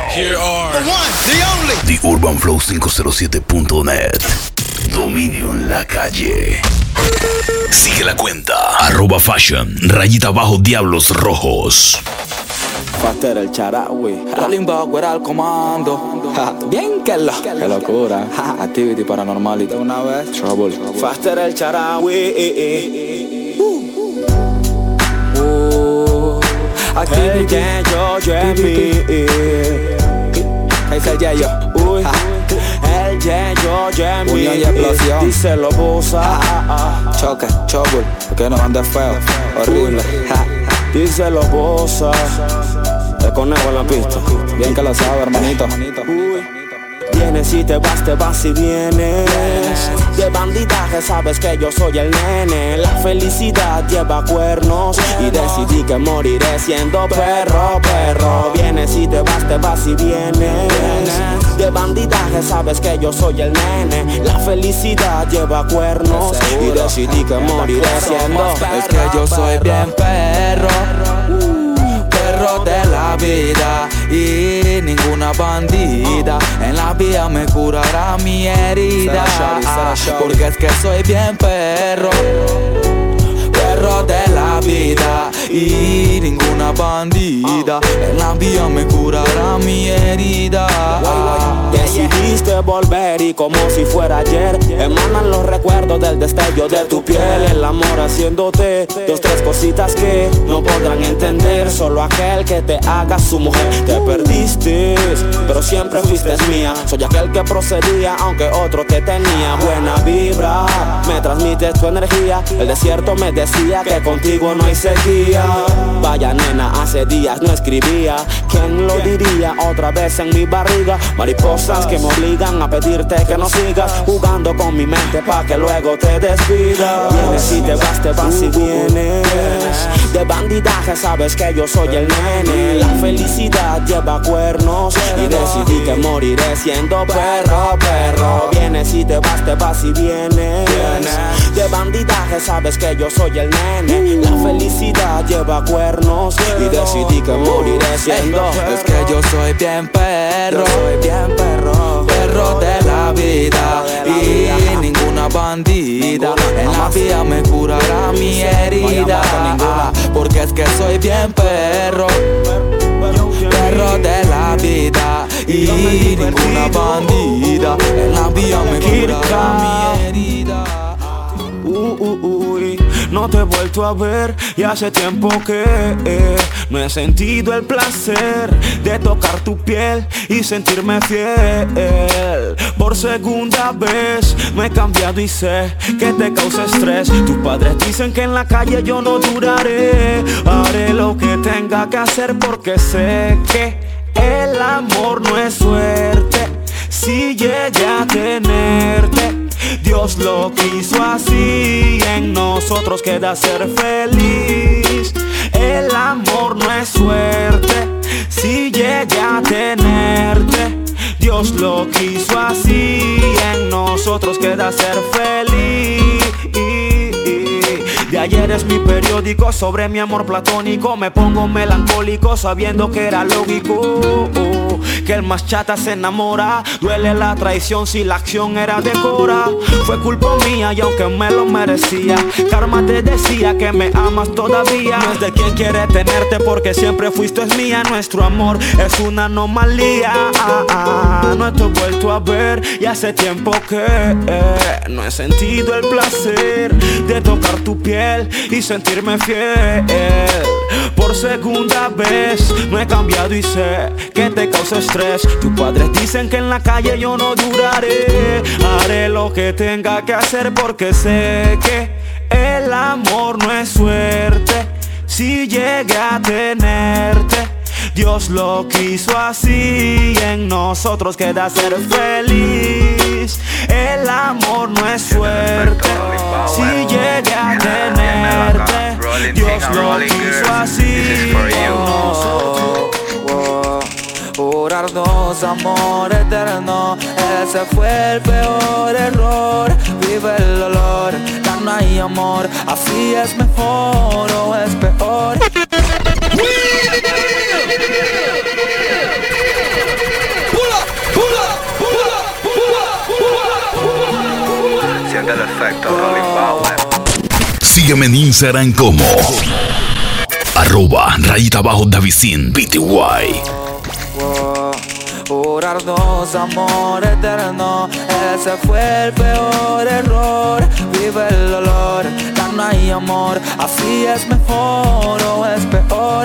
Here are the one, the only, The UrbanFlow507.net. Dominio en la calle. Sigue la cuenta @fashion _diablos rojos. Faster el Charawi, Rolling Backward al comando. Bien que qué locura. Activity paranormal y de una vez Trouble. Faster el Charawi. Activity yo Jemmy. Ese Yeyo. Uy. El Yeyo Jemmy. Unión y explosión. Díselo Busa. Choque, Trouble. Porque no ande feo. Horrible. Díselo Busa. El conejo en la pista. Bien que lo sabe, hermanito. Uy. Vienes y te vas y vienes. De bandidaje sabes que yo soy el nene. La felicidad lleva cuernos y decidí que moriré siendo perro. Vienes y te vas y vienes. De bandidaje sabes que yo soy el nene. La felicidad lleva cuernos y decidí que moriré siendo perro. Es que yo soy bien perro de la vida y ninguna bandida en la vía me curará mi herida. Porque es que soy bien perro de la vida y ninguna bandida en la vía me curará mi herida. Decidiste volver y como si fuera ayer emanan los recuerdos del destello de tu piel. El amor haciéndote dos, tres cositas que no podrán entender solo aquel que te haga su mujer. Te perdiste, pero siempre fuiste mía. Soy aquel que procedía aunque otro te tenía. Buena vibra, me transmites tu energía. El desierto me decía que contigo no hay sequía. Vaya nena, hace días no escribía. ¿Quién lo diría? Otra vez en mi barriga mariposas que me obligan a pedirte que no sigas jugando con mi mente pa' que luego te despidas. Vienes y te vas y vienes. De bandidaje sabes que yo soy el nene. La felicidad lleva cuernos y decidí que moriré siendo perro. Vienes y te vas y vienes. De bandidaje sabes que yo soy el nene. La felicidad lleva cuernos y decidí que moriré siendo. Es que yo soy bien perro de la vida y ninguna bandida en la vía me curará mi herida. Porque es que soy bien perro de la vida y ninguna bandida en la vía me curará mi herida. No te he vuelto a ver y hace tiempo que no he sentido el placer de tocar tu piel y sentirme fiel. Por segunda vez me he cambiado y sé que te causa estrés. Tus padres dicen que en la calle yo no duraré. Haré lo que tenga que hacer porque sé que el amor no es suerte. Si llegué a tenerte, Dios lo quiso así. En nosotros queda ser feliz. El amor no es suerte. Si llegué a tenerte, Dios lo quiso así. En nosotros queda ser feliz. De ayer es mi periódico sobre mi amor platónico. Me pongo melancólico sabiendo que era lógico que el más chata se enamora. Duele la traición si la acción era de Cora. Fue culpa mía y aunque me lo merecía, karma te decía que me amas todavía. No es de quien quiere tenerte porque siempre fuiste mía. Nuestro amor es una anomalía. No te he vuelto a ver y hace tiempo que no he sentido el placer de tocar tu piel y sentirme fiel. Por segunda vez no he cambiado y sé que te causa estrés. Tus padres dicen que en la calle yo no duraré. Haré lo que tenga que hacer porque sé que el amor no es suerte. Si llegué a tenerte, Dios lo quiso así. En nosotros queda ser feliz. El amor no es suerte. Si llegué a tenerte, Dios lo quiso así. Jurarnos amor eterno, ese fue el peor error. Vive el dolor, ya no hay amor. Así es mejor o es peor. Sígueme en Instagram como @_Davicin Pty. Jurarnos amor eterno, ese fue el peor error. Vive el dolor, ya no hay amor, así es mejor o es peor.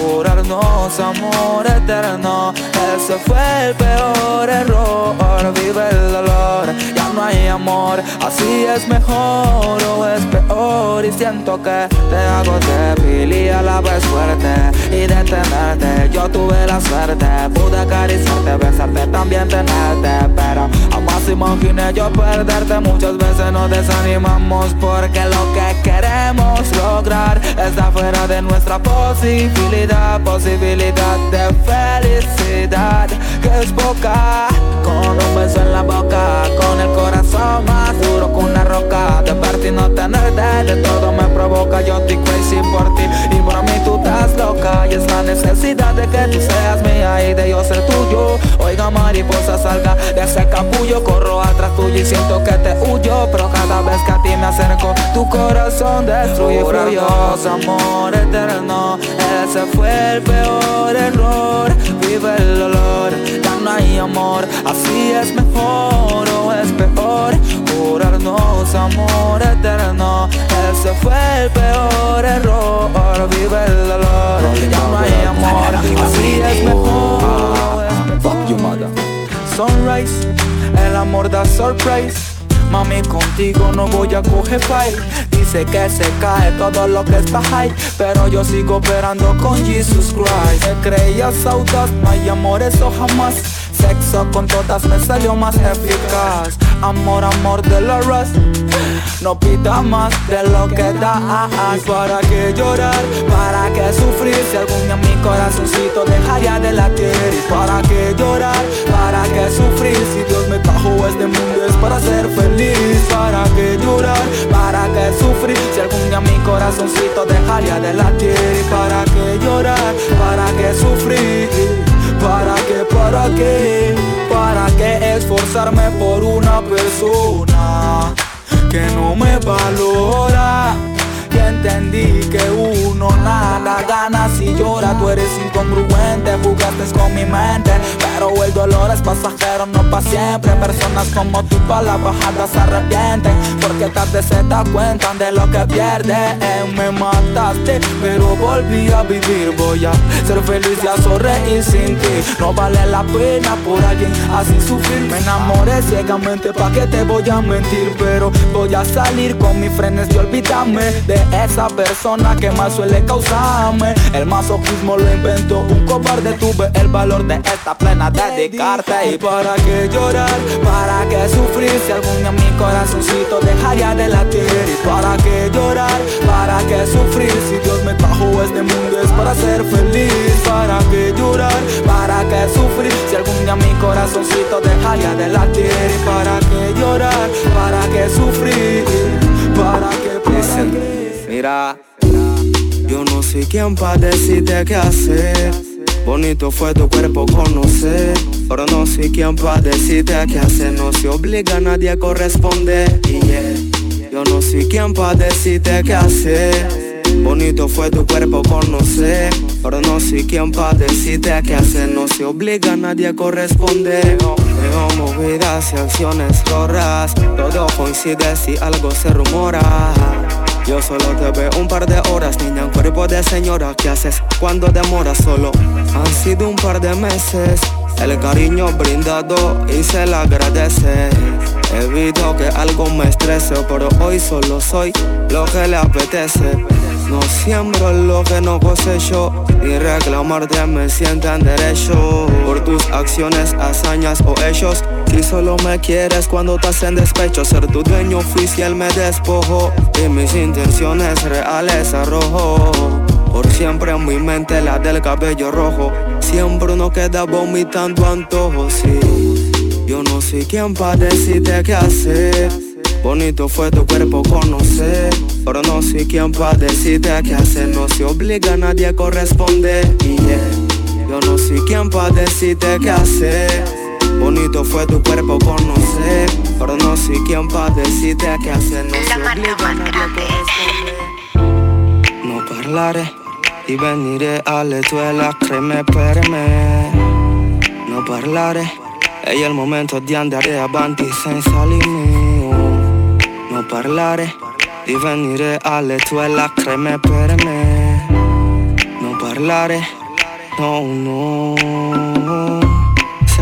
Jurarnos amor eterno, ese fue el peor error. Vive el dolor, ya no hay amor, así es mejor o es peor. Y siento que te hago débil y a la vez fuerte, y de tenerte yo tuve la suerte. Pude acariciarte, besarte, también tenerte, pero jamás imaginé yo perderte. Muchas veces nos desanimamos porque lo que queremos lograr está fuera de nuestra posibilidad. Posibilidad de felicidad que es poca. Con un beso en la boca, con el corazón más duro que una roca. De verte y no tenerte, de todo me provoca. Yo estoy crazy por ti y por mí tú estás loca. Y es la necesidad de que tú seas mía y de yo ser tuyo. Oiga mariposa, salga de ese capullo. Corro atrás tuyo y siento que te huyo, pero cada vez que a ti me acerco tu corazón destruye. Jurarnos amor eterno, ese fue el peor error. Vive el dolor, ya no hay amor, así es mejor o es peor. Jurarnos amor eterno, ese fue el peor error. Vive el dolor, ya no hay amor, así es mejor o es peor. Fuck you mother. Sunrise, el amor da surprise. Mami, contigo no voy a coger fight. Dice que se cae todo lo que está high, pero yo sigo operando con Jesus Christ. Me creías audaz, no hay amor, eso jamás. Sexo con todas me salió más eficaz. Amor, amor de la Rust, no pida más de lo que das. ¿Y para qué llorar? ¿Para qué sufrir? Si algún día mi corazoncito dejaría de latir. ¿Y para qué llorar? ¿Para qué sufrir? Si Dios me trajo a este mundo es para ser feliz. ¿Para qué llorar? ¿Para qué sufrir? Si algún día mi corazoncito dejaría de latir. ¿Y para qué llorar? ¿Para qué sufrir? ¿Para qué? ¿Para qué? ¿Para qué esforzarme por una persona que no me valora? Que entendí que uno nada gana si llora. Tú eres incongruente, jugaste con mi mente, pero el dolor es pasajero, no pa' siempre. Personas como tú pa' la bajada se arrepienten, porque tarde se da cuenta de lo que pierden. Me mataste, pero volví a vivir. Voy a ser feliz y a sonreír sin ti. No vale la pena por alguien así sufrir. Me enamoré ciegamente, pa' que te voy a mentir, pero voy a salir con mis frenes y olvidarme de esa persona que más suele causarme. El masoquismo lo inventó un cobarde. Tuve el valor de esta plena dedicarte. ¿Y para qué llorar? ¿Para qué sufrir? Si algún día mi corazoncito dejaría de latir. ¿Y para qué llorar? ¿Para qué sufrir? Si Dios me trajo a este mundo es para ser feliz. ¿Para qué llorar? ¿Para qué sufrir? Si algún día mi corazoncito dejaría de latir. ¿Y para qué llorar? ¿Para qué sufrir? ¿Para qué? Mira, yo no soy quien para decirte qué hacer. Bonito fue tu cuerpo conocer, pero no soy quien para decirte qué hacer. No se obliga a nadie a corresponder. Yo no soy quien para decirte qué hacer. Bonito fue tu cuerpo conocer, pero no soy quien para decirte qué hacer. No se obliga a nadie a corresponder. Tengo movidas y acciones raras, todo coincide si algo se rumora. Yo solo te veo un par de horas, niña, un cuerpo de señora. ¿Qué haces cuando demoras? Solo han sido un par de meses. El cariño brindado y se le agradece. Evito que algo me estrese, pero hoy solo soy lo que le apetece. No siembro lo que no cosecho, y reclamarte me sientan derecho por tus acciones, hazañas o hechos. Si solo me quieres cuando estás en despecho, ser tu dueño oficial me despojo, y mis intenciones reales arrojo. Por siempre en mi mente la del cabello rojo, siempre uno queda vomitando antojos. Sí, yo no soy quien para decirte qué hacer. Bonito fue tu cuerpo conocer, pero no soy quien para decirte qué hacer. No se obliga a nadie a corresponder. Yo no soy quien para decirte qué hacer. Bonito fue tu cuerpo conocer, pero no soy quien para decirte qué hacer. No se obliga a nadie a corresponder. parlare di venire alle tue lacrime per me. Non parlare, è il momento di andare avanti senza limiti. Non parlare di venire alle tue lacrime per me. Non parlare, no, no, se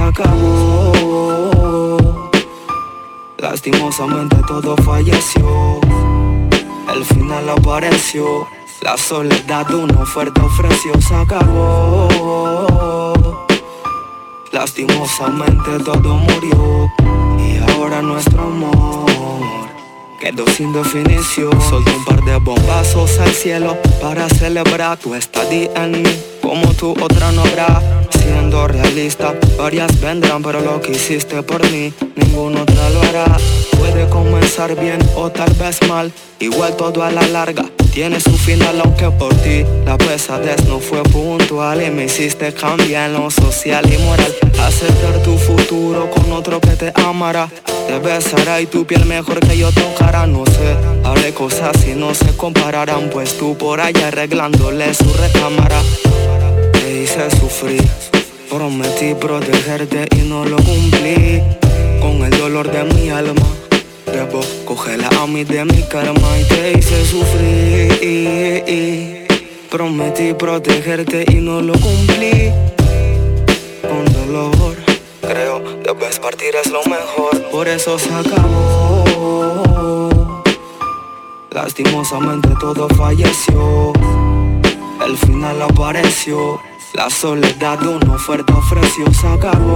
acabó. Lastimosamente todo falleció. El final apareció. La soledad una oferta ofreció. Se acabó. Lastimosamente todo murió. Y ahora nuestro amor quedó sin definición. Solté un par de bombazos al cielo para celebrar tu estadía en mí. Como tú otra no habrá. Siendo realista, varias vendrán, pero lo que hiciste por mí, ninguna otra lo hará. Puede comenzar bien o tal vez mal, igual todo a la larga tiene su final, aunque por ti la pesadez no fue puntual y me hiciste cambiar en lo social y moral. Aceptar tu futuro con otro que te amará, te besará y tu piel mejor que yo tocará. No sé, haré cosas y no se compararán, pues tú por allá arreglándole su recámara. Te hice sufrir, prometí protegerte y no lo cumplí. Con el dolor de mi alma debo cogerla a mí de mi karma. Y te hice sufrir, prometí protegerte y no lo cumplí. Con dolor, creo debes partir es lo mejor. Por eso se acabó. Lastimosamente todo falleció. El final apareció. La soledad una oferta ofreció. Se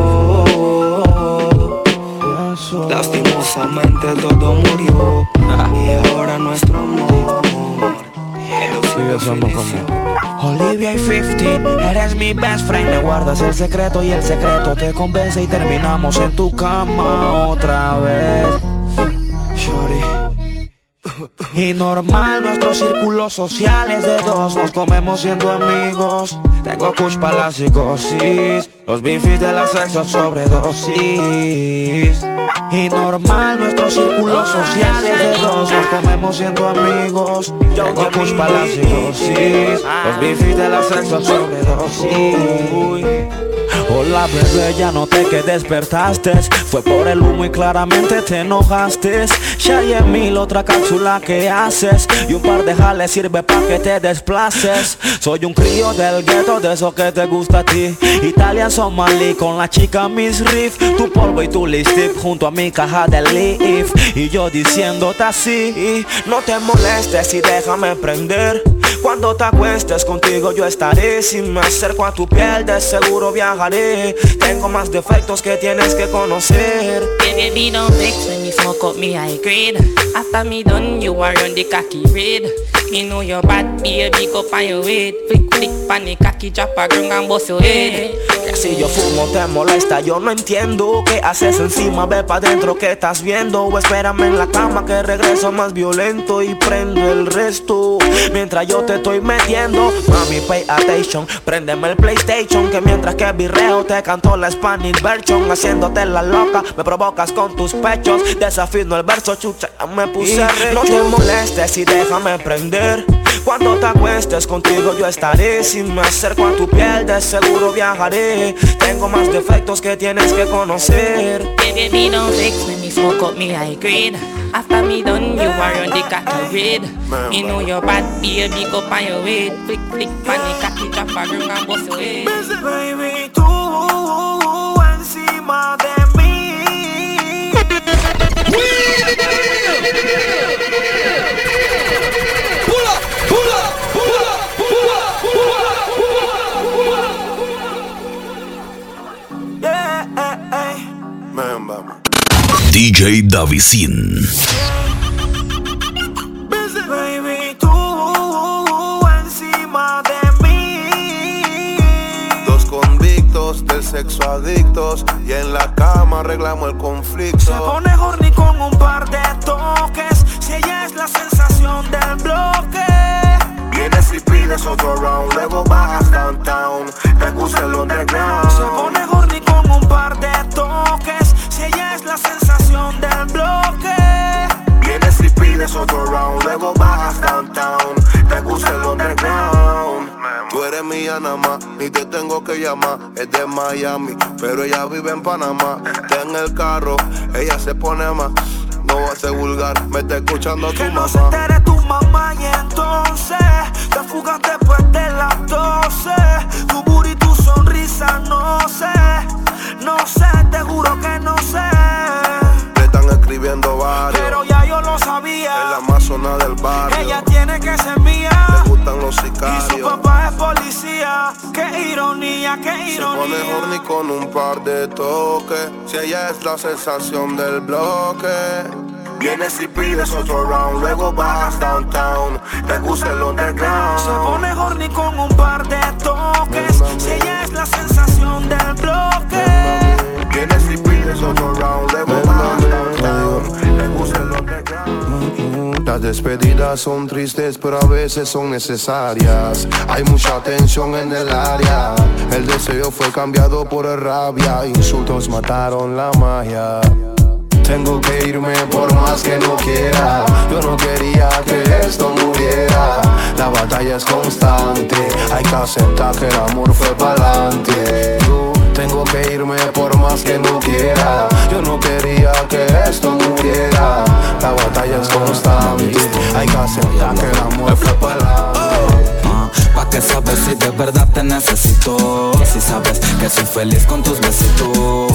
acabó. Lastimosamente todo murió. Y ahora nuestro amor sigue siendo como Olivia y 50, eres mi best friend. Me guardas el secreto y el secreto te convence. Y terminamos en tu cama otra vez, shorty. Y normal, nuestros círculos sociales de dos, nos comemos siendo amigos. Tengo kush para la psicosis, los bifis de la sexo sobredosis. Y normal, nuestros círculos sociales de dos, nos comemos siendo amigos. Tengo kush para la psicosis, los bifis de la sexo sobredosis. Hola bebé, ya noté que despertaste. Fue por el humo y claramente te enojaste. Shay en mil, otra cápsula que haces. Y un par de jales sirve pa' que te desplaces. Soy un crío del gueto, de eso que te gusta a ti. Italia, Somalí, con la chica Miss Riff. Tu polvo y tu lipstick junto a mi caja de leaf. Y yo diciéndote así, no te molestes y déjame prender. Cuando te acuestes contigo yo estaré. Si me acerco a tu piel de seguro viajaré. Tengo más defectos que tienes que conocer. Baby, don't vex when you smoke up me high grade. After me done, you are on the cocky red. Me know you're bad, baby, go on your weight. Flick, flick, pan the cocky, drop a grung and bust your head. Que si yo fumo te molesta, yo no entiendo. ¿Qué haces encima? Ve pa' dentro, ¿qué estás viendo? O espérame en la cama que regreso más violento y prendo el resto. Mientras yo te estoy metiendo, mami, pay attention. Préndeme el PlayStation, que mientras que virreo te canto la Spanish version. Haciéndote la loca, me provocas con tus pechos. Desafino el verso, chucha, ya me puse recho. No te molestes y déjame prender. Cuando te acuestes contigo yo estaré. Si me acerco a tu piel de seguro viajaré. Tengo más defectos que tienes que conocer. Baby, don't vex when you smoke up me high grade. After me done, you are on the cocky red. Me know you're bad, baby, go on your weight. Flick, flick, pan the cocky, drop a grung and bust your head. Baby, tú encima de mí. DJ Davisin. Baby, tú encima de mí. Dos convictos del sexo adictos y en la cama arreglamos el conflicto. Se pone horny con un par de toques. Si ella es la sensación del bloque. Vienes y pides otro round, luego bajas downtown. Te gusta el underground. Se pone horny con un par de toques. Si ella es la sensación del bloque. Vienes y pides otro round, luego bajas downtown. Te gusta el underground. mía nada más, ni te tengo que llamar. Es de Miami, pero ella vive en Panamá. Está en el carro, ella se pone más. No va a ser vulgar, me está escuchando tu mamá. Que no se entere tu mamá y entonces te fugas después de las 12. Tu booty y tu sonrisa, no sé, te juro que no sé. Le están escribiendo varios, pero ya yo lo sabía. Es la amazona del barrio. Ella tiene que ser mía. Le gustan los sicarios. Y su papá es policía. Qué ironía, qué ironía. Se pone horny con un par de toques. Si ella es la sensación del bloque. Vienes y pides otro round, luego vas downtown. Te gusta el underground. Se pone horny con un par de toques. Si ella es la sensación del bloque. Vienes y pides otro round, luego vas downtown. Te gusta el underground. Las despedidas son tristes, pero a veces son necesarias. Hay mucha tensión en el área. El deseo fue cambiado por rabia. Insultos mataron la magia. Tengo que irme por más que no quiera. Yo no quería que esto muriera. La batalla es constante. Hay que aceptar que el amor fue pa'lante. Tengo que irme por más que no quiera. Yo no quería que esto muriera. La batalla es constante. Hay que aceptar que el amor fue pa'lante. Pa' que sabes si de verdad te necesito. Si sabes que soy feliz con tus besitos.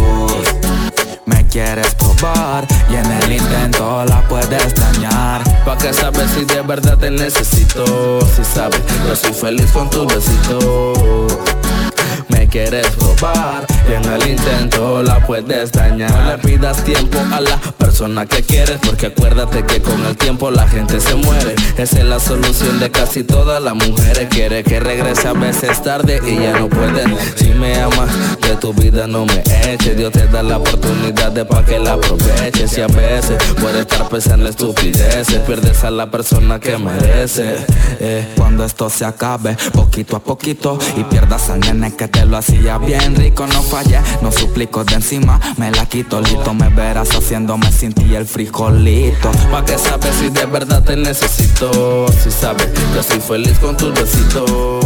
Me quieres probar y en el intento la puedes dañar. Pa' que sabes si de verdad te necesito. Si sabes que soy feliz con tus besitos. Me quieres probar y en el intento la puedes dañar. No le pidas tiempo a la persona que quieres, porque acuérdate que con el tiempo la gente se muere. Esa es la solución de casi todas las mujeres. Quiere que regrese a veces tarde y ya no puede. Si me amas, de tu vida no me eches. Dios te da la oportunidad de pa' que la aproveches. Y a veces puede estar pensando en estupideces. Pierdes a la persona que merece. Cuando esto se acabe, poquito a poquito, y pierdas al nene que te lo hacía bien rico. No fallé, no suplico de encima, me la quito lito. Me verás haciéndome sin ti el frijolito. Pa' que sabes si de verdad te necesito. Si sabes que soy feliz con tus besitos.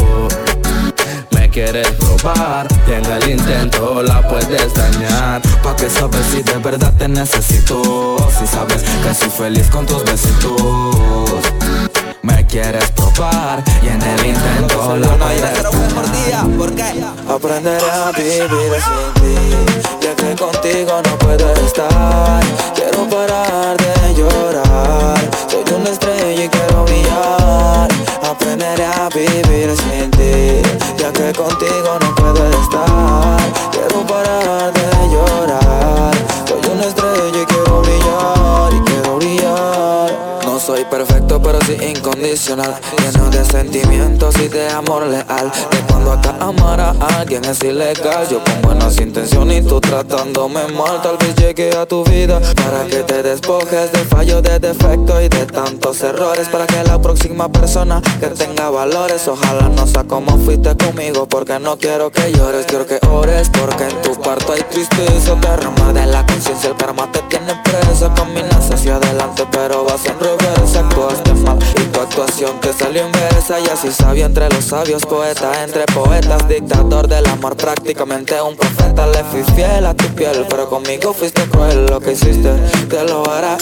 Me quieres probar y en el intento la puedes dañar. Pa' que sabes si de verdad te necesito. Si sabes que soy feliz con tus besitos. Me quieres probar y en el intento la puedes dañar. ¿Por qué? Aprenderé a vivir sin ti, ya que contigo no puedo estar. Quiero parar de llorar. Soy una estrella y quiero brillar. Aprenderé a vivir sin ti, ya que contigo no puedo estar. Quiero parar de llorar. Soy una estrella y quiero brillar. Y quiero brillar. No soy perfecto pero sí incondicional, lleno de sentimientos y de amor leal. Que cuando acá amar a alguien es ilegal. Yo con buenas intenciones y tú tratándome mal. Tal vez llegue a tu vida para que te despojes de fallos, de defectos y de tantos errores. Para que la próxima persona que tenga valores, ojalá no sea como fuiste conmigo. Porque no quiero que llores, quiero que ores. Porque en tu parto hay tristeza, derramar de la conciencia. El karma te tiene presa. Caminas hacia adelante pero vas en reversa. Actuaste mal y tu actuación te salió inversa. Y así sabio entre los sabios, poeta entre poetas, dictador del amor, prácticamente un profeta. Le fui fiel a tu piel, pero conmigo fuiste cruel. Lo que hiciste te lo hará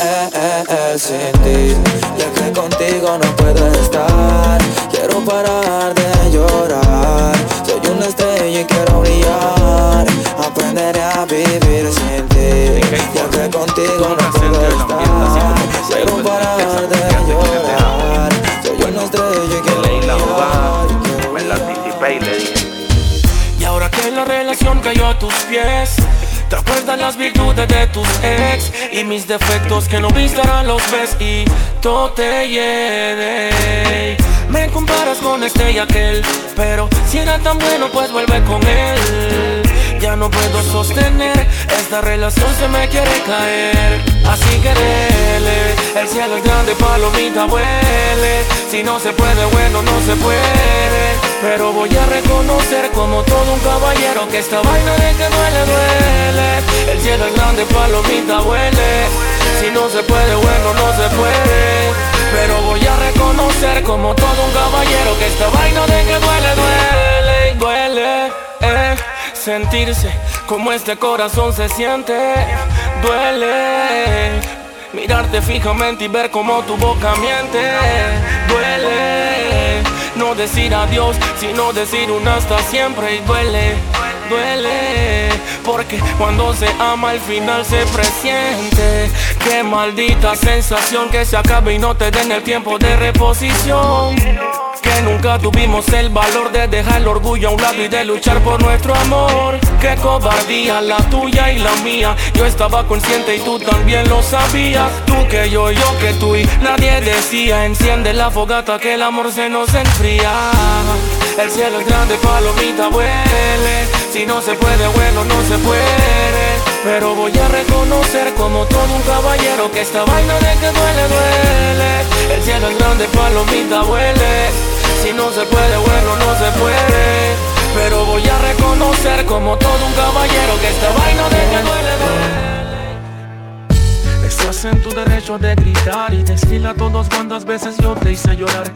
sin ti, ya que contigo no puedo estar. Quiero parar de llorar. Soy una estrella y quiero brillar. Aprenderé a vivir sin ti, ya que contigo no puedo estar. Quiero parar de llorar. Soy una estrella y quiero brillar. Me la anticipé y le dije. Y ahora que la relación cayó a tus pies, te acuerdas las virtudes de tus ex y mis defectos que no viste ahora los ves y todo te llene. Me comparas con este y aquel, pero si era tan bueno pues vuelve con él. Ya no puedo sostener, esta relación se me quiere caer. Así que dele, el cielo es grande, palomita huele. Si no se puede, bueno, no se puede. Pero voy a reconocer como todo un caballero que esta vaina de que duele, duele. El cielo es grande, palomita huele. Si no se puede, bueno, no se puede. Pero voy a reconocer como todo un caballero que esta vaina de que duele, sentirse como este corazón se siente. Duele mirarte fijamente y ver cómo tu boca miente. Duele no decir adiós, sino decir un hasta siempre. Y duele, porque cuando se ama al final se presiente. Qué maldita sensación que se acabe y no te den el tiempo de reposición. Que nunca tuvimos el valor de dejar el orgullo a un lado y de luchar por nuestro amor. Qué cobardía la tuya y la mía. Yo estaba consciente y tú también lo sabías. Tú que yo que tú y nadie decía. Enciende la fogata que el amor se nos enfría. El cielo es grande, palomita, huele. Si no se puede, bueno, no se puede. Pero voy a reconocer como todo un caballero que esta vaina de que duele. El cielo es grande, palomita, huele. Si no se puede, bueno, no se puede. Pero voy a reconocer como todo un caballero que esta vaina de que duele. Estás en tu derecho de gritar y decirle a todos cuántas veces yo te hice llorar.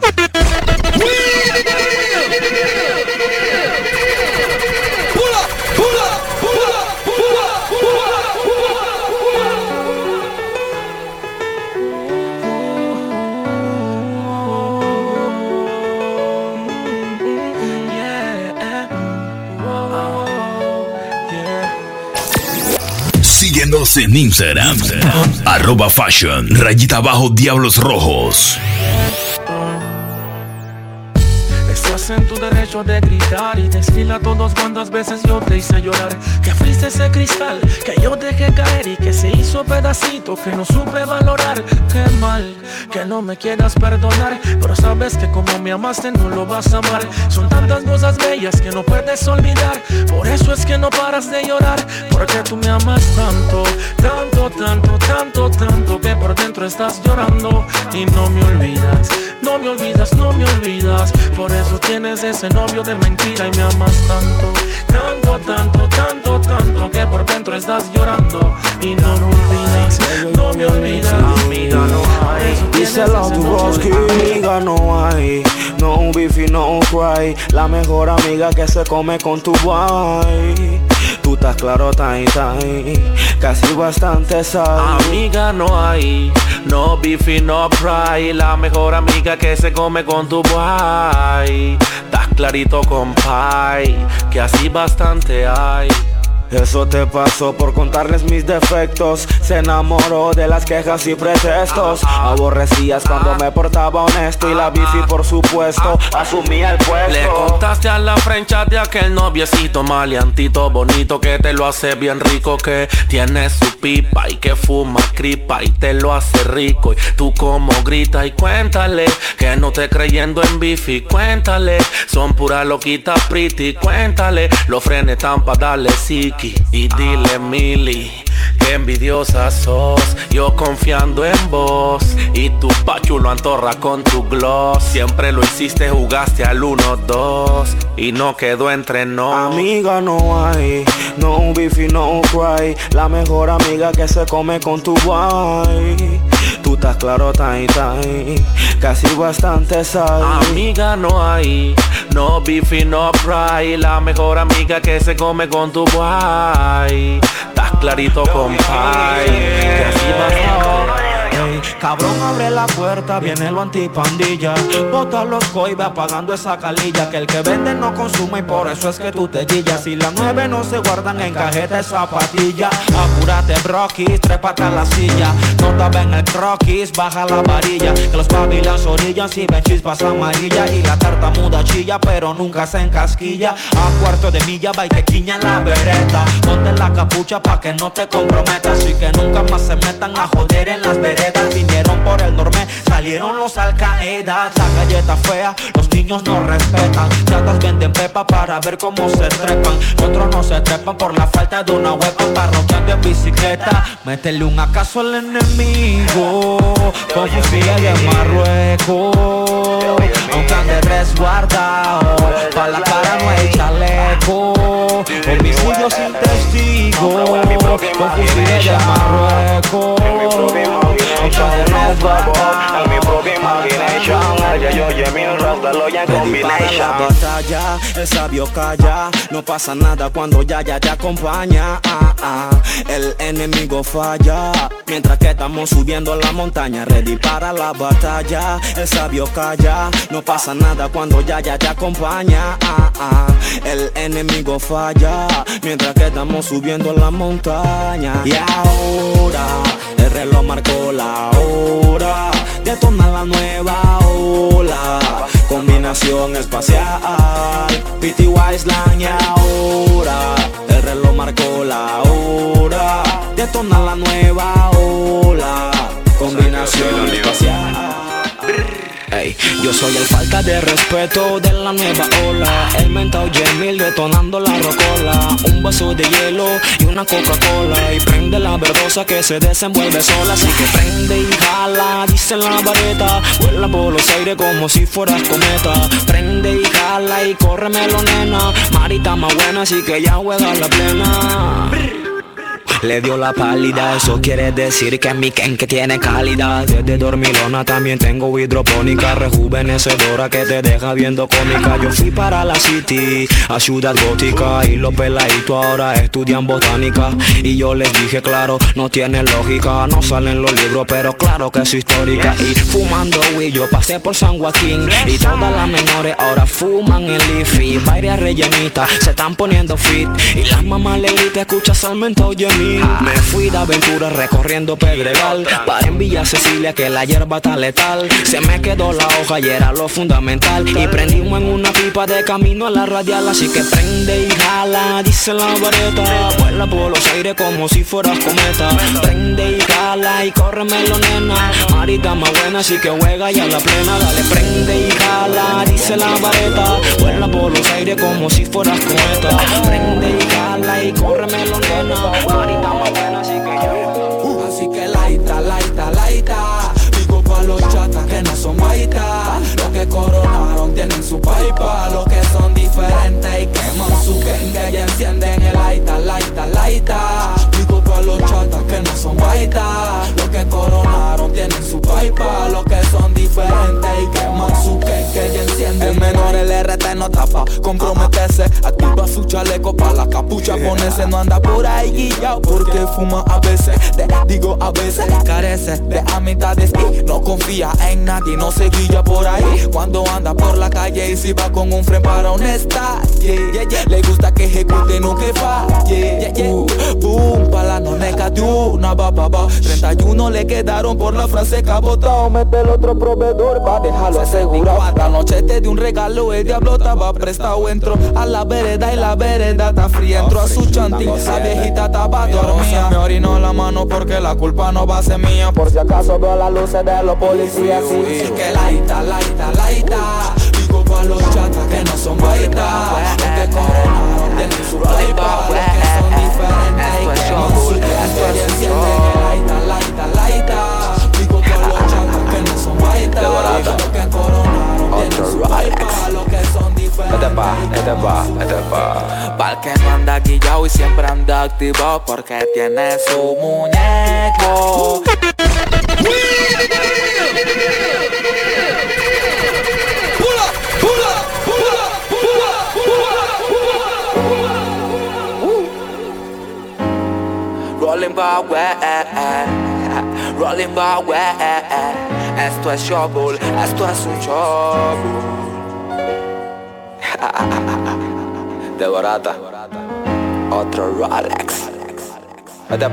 Síguenos en Instagram, @fashion, _diablos rojos. Estás en tu derecho de gritar y decirle a todos cuántas veces yo te hice llorar. Que fuiste ese cristal que yo dejé caer y que se hizo pedacito que no supe valorar. Qué mal que no me quieras perdonar, pero sabes que como me amaste no lo vas a amar. Son tantas cosas bellas que no puedes olvidar. Por eso es que no paras de llorar, porque tú me amas tanto, tanto, tanto, tanto, tanto, que por dentro estás llorando y no me olvidas. No me olvidas, no me olvidas. Por eso tienes ese novio de mentira y me amas tanto, tanto, tanto, tanto, tanto, que por dentro estás llorando y no me olvidas, no me olvidas. Amiga, no hay. Díselo a tu voz que amiga, no hay. No beef y no cry. La mejor amiga que se come con tu boy. Tú estás claro, time, casi bastante sabes. Amiga, no hay. No beef y no cry. La mejor amiga que se come con tu boy. Estás clarito, compay, que así bastante hay. Eso te pasó por contarles mis defectos. Se enamoró de las quejas y pretextos. Aborrecías cuando me portaba honesto. Y la bici por supuesto asumía el puesto. Le contaste a la frencha de aquel noviecito maleantito bonito que te lo hace bien rico, que tiene su pipa y que fuma cripa y te lo hace rico. Y tú como grita y cuéntale que no te creyendo en bifi. Cuéntale, son pura loquita pretty. Cuéntale, los frenes tan pa' darle psiqui. Y dile Mili, que envidiosa sos, yo confiando en vos. Y tu pachu lo antorra con tu gloss. Siempre lo hiciste, jugaste al 1-2 y no quedó entre nos. Amiga, no hay. No beef y no cry. La mejor amiga que se come con tu boy. Tú estás claro, time, casi bastante sabes. Amiga, no hay. No beef y no cry. La mejor amiga que se come con tu boy. Estás clarito, compay, que así bastante. Hey, cabrón, abre la puerta, viene lo antipandilla. Bota los coibes apagando esa calilla. Que el que vende no consume y por eso es que tú te guillas. Y las 9 no se guardan en cajeta de zapatilla. Apúrate, broquis, trépate a la silla. No te ven el croquis, baja la varilla. Que los pavilas orillan si ven chispas amarillas. Y la tartamuda chilla pero nunca se encasquilla. A cuarto de milla va y te quiña la vereda. Ponte la capucha pa' que no te comprometas. Y que nunca más se metan a joder en las veredas. Vinieron por el norme, salieron los Al-Qaeda. La galleta fea, los niños no respetan. Chatas venden pepa para ver cómo se trepan. Otros no se trepan por la falta de una huepa. Parroquiando en bicicleta, métele un acaso al enemigo. Con fusiles de Marruecos. Aunque ande resguardado, pa' la cara no hay chaleco. Homicidio sin testigo. Con fusiles de Marruecos. En mi próximo batalla, yo Yemil Rastalo ya en Ready para la batalla, el sabio calla. No pasa nada cuando ya te acompaña. El enemigo falla mientras que estamos subiendo la montaña. Ready para la batalla, el sabio calla. No pasa nada cuando ya te acompaña. El enemigo falla mientras que estamos subiendo la montaña. Y ahora el reloj marcó la hora. Detona la nueva ola. Combinación espacial, Pty Island. Y ahora el reloj marcó la hora. Detona la nueva ola. Combinación espacial. Ey, yo soy el falta de respeto de la nueva ola. El mentao Yemil detonando la rocola. Un vaso de hielo y una Coca-Cola. Y prende la verdosa que se desenvuelve sola. Así que prende y jala, dice la vareta. Vuela por los aires como si fueras cometa. Prende y jala y córremelo, nena. Marita más buena, así que ya juega la plena. Le dio la pálida, eso quiere decir que mi que tiene calidad. Desde dormilona también tengo hidropónica, rejuvenecedora que te deja viendo cómica. Yo fui para la city, a Ciudad Gótica, y los peladitos ahora estudian botánica. Y yo les dije claro, no tiene lógica, no salen los libros, pero claro que es histórica. Y fumando weed yo pasé por San Joaquín, y todas las menores ahora fuman el Leafy. Varias rellenitas se están poniendo fit, y las mamás le grita, escucha Salmento Yemil. Me fui de aventura recorriendo Pedregal, para en Villa Cecilia que la hierba está letal. Se me quedó la hoja y era lo fundamental, y prendimos en una pipa de camino a la radial. Así que prende y jala, dice la vareta. Vuela por los aires como si fueras cometa. Prende y jala y córremelo, nena. Marita más buena, así que juega y a la plena. Dale, prende y jala, dice la vareta. Vuela por los aires como si fueras cometa. Prende y jala y córremelo, nena. Marita más buena, así que yo. Así que laita, laita, laita. Digo pa' los chatas que no son baitas. Los que coronaron tienen su paipa. Los que son diferentes y queman su kenga y encienden el laita, laita, laita. Digo pa' los chatas que no son baitas. Los que coronaron tienen su paipa. Los que son diferentes y queman su kenga y encienden. El menor el RT no tapa, comprometese. Activa su chaleco pa' la capucha ponerse. No anda por ahí guillao porque fuma a veces. Te digo a veces carece de amistades y no confía en nadie, no se guilla por ahí. Cuando anda por la calle y si va con un friend para un estalle, le gusta que ejecute, no que falle. Boom, pa' la noneca de una bababa. 31 le quedaron por la frase que ha botado. Mete el otro proveedor pa' dejarlo asegurado. La noche te di un regalo, el diablo estaba prestado. Entró a la vereda y la vereda está fría. Entró a su chantín, la viejita estaba dormida. Me orinó la mano porque la culpa no va a ser mía. Por si acaso veo las luces de los policías. Sí, que laita, laita, laita. Digo pa' los chatas que no son baitas. Los que coronaron tienen su paipa. Los que son diferentes y que no su que encienden el laita, laita, laita. Digo pa' los chatas que no son baitas. Los que coronaron tienen su paipa. Los que son diferentes. Pa'l que no anda guillao y siempre anda activado porque tiene su muñeco. Rolling Power, Rolling Power. Esto es Showbull, esto es un show. De barata, otro Rolex. Vete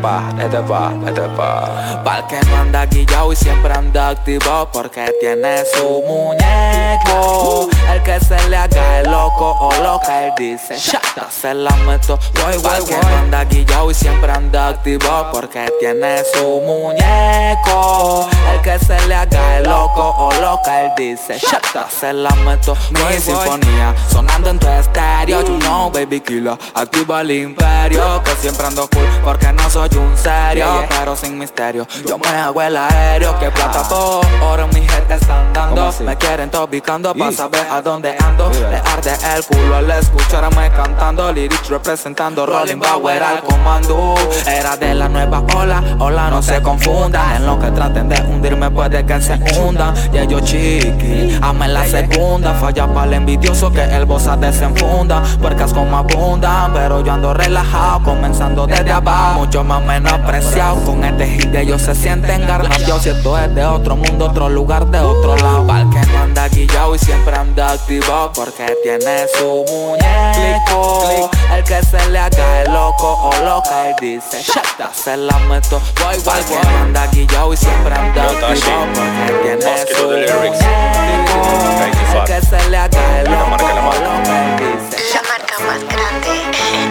pa. Pa'l que no anda guillao y siempre anda activado porque tiene su muñeco. El que se le haga el loco o loca, él dice shata, se la meto. Pa'l que no anda guillao y siempre anda activado porque tiene su muñeco. El que se le haga el loco o loca, él dice shata, se la meto. Mi sinfonía sonando en tu estéreo. You know, baby killer, activa el imperio. Que siempre ando cool porque no soy un serio, pero sin misterio. Yo me hago el aéreo, que plata por oro mi gente están dando. Me quieren topicando pa' saber a dónde ando. Le arde el culo al escucharme cantando. Lyrics representando Rolling Bauer al comando. Era de la nueva ola no se confundan. En lo que traten de hundirme puede que se hundan. Y ellos chiqui, hazme la segunda. Falla para el envidioso que el bossa desenfunda. Puercas como abundan, pero yo ando relajado, comenzando desde abajo. Mucho más menospreciado, con este hit ellos se sienten garnados. Si esto es de otro mundo, otro lugar, de otro lado. Pa'l que no anda guillao y siempre anda activo, porque tiene su muñeco. El que se le haga el loco o loca, él dice shata, se la meto. Pa'l que no anda guillao y siempre anda activo, porque tiene su muñeco. El que se le haga el loco o loca, él dice la marca más grande.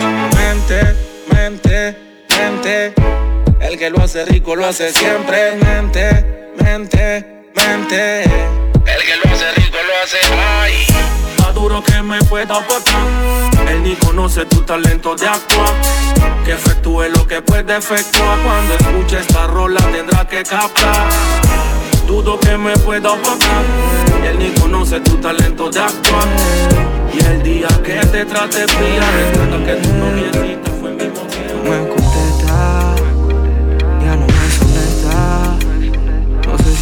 Mente, el que lo hace rico lo hace siempre. Mente, el que lo hace rico lo hace ay. Más duro que me pueda aportar. Él ni conoce tu talento de actuar, que efectúe lo que puede efectuar. Cuando escuche esta rola tendrá que captar. Dudo que me pueda aportar. Él ni conoce tu talento de actuar. Y el día que te trate fría, recuerda que tu noviecita fue mi motivo. No me contesta, ya no me sonesta. No sé si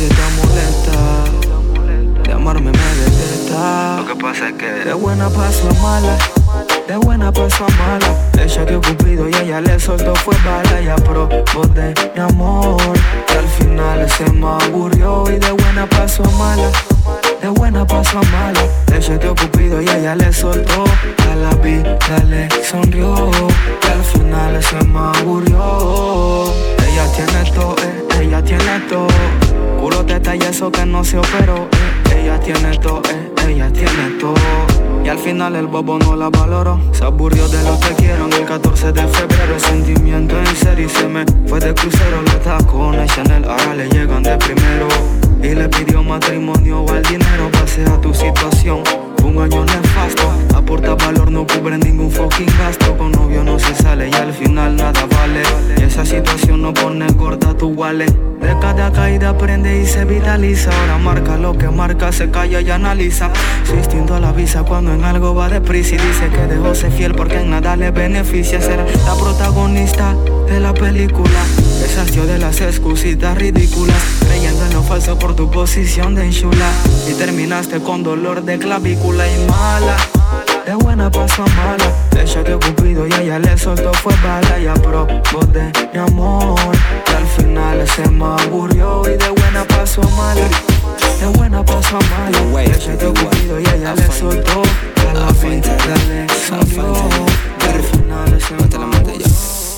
está molesta, de amarme me detesta. Lo que pasa es que de buena paso a mala, de buena paso a mala. Ella que Cupido y ella le soltó fue bala. Y aprobó de mi amor, y al final se me aburrió. Y de buena paso a mala, de buena paso a mala. Ella que Cupido y ella le soltó. A la vida le sonrió, y al final se me aburrió. Ella tiene todo, ella tiene todo. Culo, teta y eso que no se operó. Ella tiene todo, ella tiene todo. Y al final el bobo no la valoró. Se aburrió de lo que quiero. El 14 de febrero sentimiento en serio y se me fue de crucero. Los tacones Chanel ahora le llegan de primero. Y le pidió matrimonio o el dinero. Pase a tu situación, un año nefasto. Aporta valor, no cubre ningún fucking gasto. Con novio no se sale y al final nada vale. Y esa situación no pone gorda tu wallet. De cada caída aprende y se vitaliza. Ahora marca lo que marca, se calla y analiza. Su instinto la avisa cuando en algo va deprisa. Y dice que dejó ser fiel porque en nada le beneficia ser la protagonista de la película. Deshació de las excusitas ridículas, creyendo en lo falso por tu posición de enchula. Y terminaste con dolor de clavícula y mala. De buena paso a mala. Ella que Cupido y ella le soltó fue bala. Y aprobó de mi amor, y al final se me aburrió. Y de buena paso a mala, de buena paso a mala. Ella que Cupido y ella le soltó. A la fin le sonrió, y al final se me aburrió.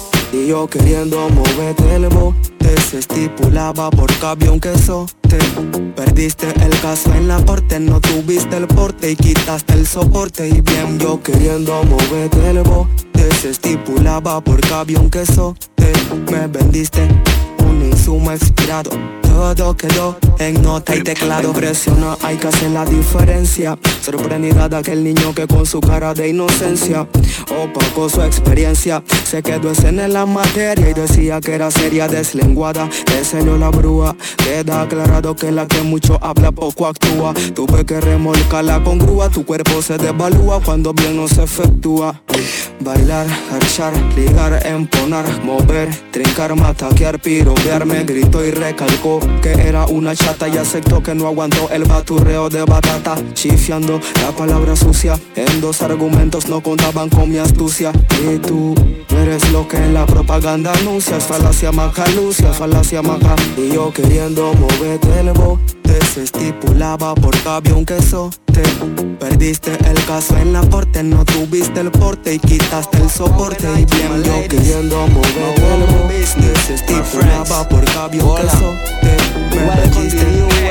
Y yo queriendo moverte el bote, se estipulaba por avión que sote. Perdiste el caso en la corte, no tuviste el porte y quitaste el soporte. Y bien yo queriendo moverte el bote, se estipulaba por avión que sote. Me vendiste un insumo expirado, todo quedó en nota y teclado. Presiona, hay que hacer la diferencia. Sorprendida de aquel niño que con su cara de inocencia opacó su experiencia. Se quedó escena en la materia y decía que era seria deslenguada. Le salió la brúa, queda aclarado que la que mucho habla poco actúa. Tuve que remolcarla con grúa, tu cuerpo se devalúa cuando bien no se efectúa. Bailar, archar, ligar, emponar, mover, trincar, mataquear, piropearme. Gritó y recalcó que era una chata y aceptó que no aguantó el baturreo de batata. Chifiando la palabra sucia, en dos argumentos no contaban con mi astucia. Y tú no eres lo que en la propaganda anuncias. Falacia macalucia, falacia maca. Y yo queriendo moverte el bote, se estipulaba por avión que sote. Perdiste el caso en la corte, no tuviste el porte y quitaste el soporte. Y bien yo queriendo moverte el bote, se estipulaba por avión que sote. Perdiste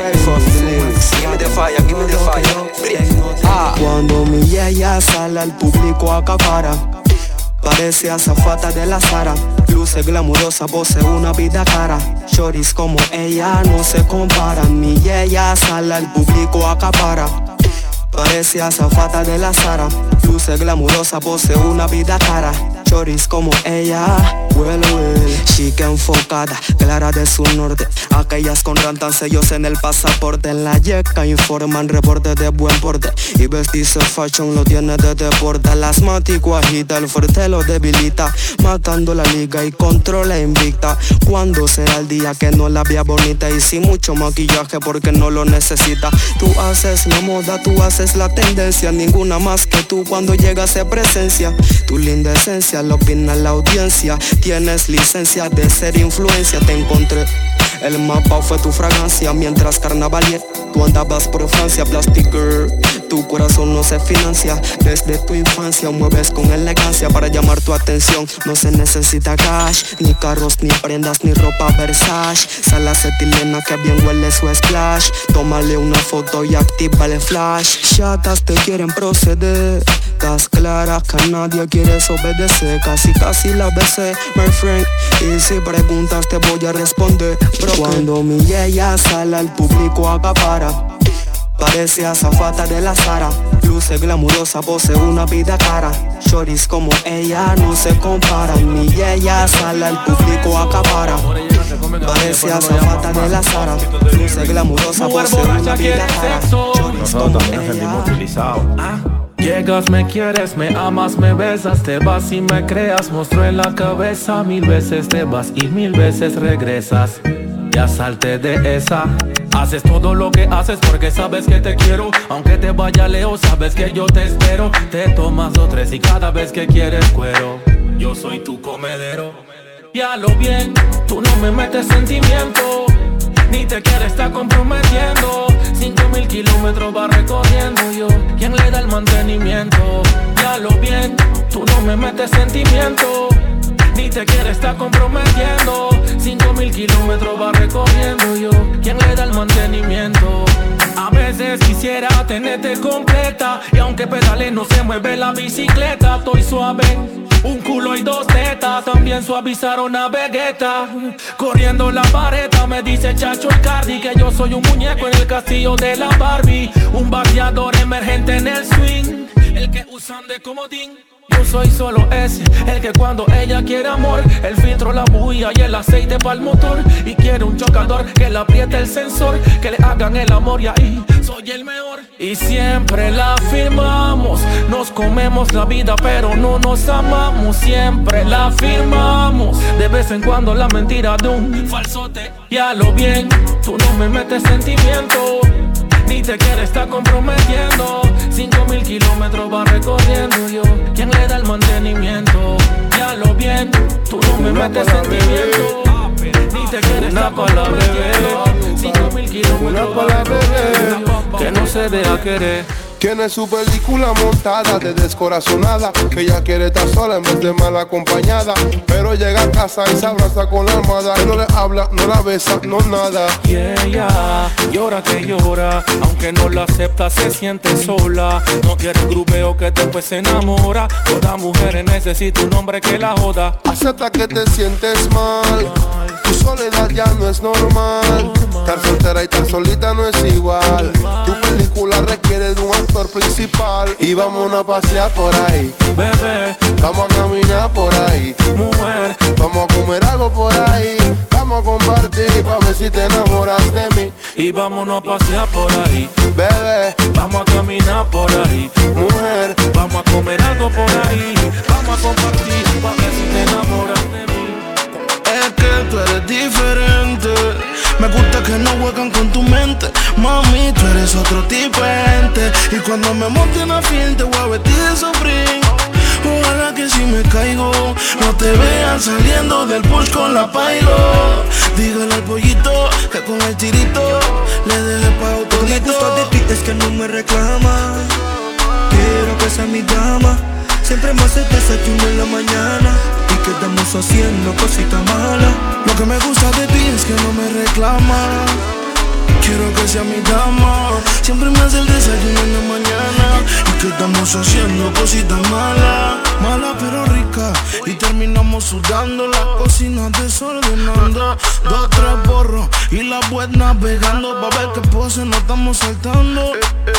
give me the fire, give me the fire. Cuando mi yaya sale al público acapara, parece azafata de la Zara. Luce glamurosa, posee una vida cara. Choris como ella no se comparan. Mi yaya sale al público acapara, parece azafata de la Zara. Luce glamurosa, posee una vida cara. Choris como ella, well, well. chica enfocada, clara de su norte. Aquellas con rantan sellos en el pasaporte. En la yeca informan reporte de buen porte. Y vestirse fashion lo tiene de deporte. El asmático agita, el fuerte lo debilita, matando la liga y controla invicta. ¿Cuándo será el día que no la vea bonita y sin mucho maquillaje porque no lo necesita? Tú haces la moda, tú haces la tendencia. Ninguna más que tú cuando llega se presencia. Tu linda esencia lo opina la audiencia. Tienes licencia de ser influencia. Te encontré, el mapa fue tu fragancia. Mientras carnavalier, tú andabas por Francia. Plastic Girl, tu corazón no se financia. Desde tu infancia mueves con elegancia para llamar tu atención. No se necesita cash, ni carros, ni prendas, ni ropa Versace. Sal acetilena que bien huele su splash. Tómale una foto y activa el flash. Chatas te quieren proceder, estás clara que a nadie quieres obedecer. Casi la besé, my friend. Y si preguntas te voy a responder. Pero cuando mi ella sale al público acapara. Parece azafata de la Zara. Luce glamurosa, posee una vida cara. Shorties como ella no se comparan. Mi ella sale al público acapara. Parece azafata de la Zara. Luce glamurosa, posee una vida cara. Shorties como ella. Llegas, me quieres, me amas, me besas, te vas y me creas. Monstruo en la cabeza, 1000 veces te vas y 1000 veces regresas. Ya salte de esa. Haces todo lo que haces porque sabes que te quiero. Aunque te vaya lejos, sabes que yo te espero. Te tomas 2, 3 y cada vez que quieres cuero. Yo soy tu comedero. Ya lo bien, tú no me metes sentimiento, ni te quieres estar comprometiendo. 5000 kilómetros va recorriendo yo. ¿Quién le da el mantenimiento? Ya lo bien, tú no me metes sentimiento, ni te quieres estar comprometiendo. 5000 kilómetros va recorriendo yo. ¿Quién le da el mantenimiento? A veces quisiera tenerte completa, y aunque pedale no se mueve la bicicleta. Estoy suave, un culo y 2 tetas. También suavizaron a Vegeta. Corriendo la vareta me dice Chacho Icardi que yo soy un muñeco en el castillo de la Barbie. Un bateador emergente en el swing, el que usan de comodín. Yo soy solo ese, el que cuando ella quiere amor, el filtro, la bulla y el aceite pa'l motor. Y quiere un chocador que le apriete el sensor, que le hagan el amor y ahí soy el mejor. Y siempre la firmamos, nos comemos la vida pero no nos amamos. Siempre la firmamos, de vez en cuando la mentira de un falsote. Ya lo bien, tú no me metes sentimiento, ni te quieres estar comprometiendo. 5000 kilómetros va recorriendo yo. ¿Quién le da el mantenimiento? Ya lo bien, tú no me metes sentimiento, ni te quieres estar comprometiendo. 5000 kilómetros va recorriendo yo. Que no se deja querer. Tiene su película montada de descorazonada, que ella quiere estar sola en vez de mal acompañada. Pero llega a casa y se abraza con la almohada. Él no le habla, no la besa, no nada. Y ella llora que llora, aunque no la acepta se siente sola. No quiere un grupeo que después se enamora. Toda mujer necesita un hombre que la joda. Acepta que te sientes mal, tu soledad ya no es normal. Estar soltera y estar solita no es igual. Tu película requiere de un actor principal. Y vámonos a pasear por ahí, bebé, vamos a caminar por ahí, mujer, vamos a comer algo por ahí, vamos a compartir pa' ver si te enamoras de mí. y vámonos a pasear por ahí, bebé, vamos a caminar por ahí, mujer, vamos a comer algo por ahí, vamos a compartir pa' ver si te enamoras de mí. Es que tú eres diferente, me gusta que no juegan con tu mente. Mami, tú eres otro tipo de gente, y cuando me monte en la fiel te voy a vestir de Supreme. Ojalá que si me caigo no te vean saliendo del push con la pailo. Dígale al pollito que con el tirito le deje pa' otro. Lo que me gusta de ti es que no me reclama. Quiero que sea mi dama. Siempre me hace desayuno en la mañana y que estamos haciendo cositas malas. Lo que me gusta de ti es que no me reclama. Quiero que sea mi dama. Siempre me hace el desayuno en la mañana y que estamos haciendo cositas malas. Mala pero rica y terminamos sudando. La cocina desordenando. 2, 3 borros y la web navegando. Pa' ver qué pose nos estamos saltando.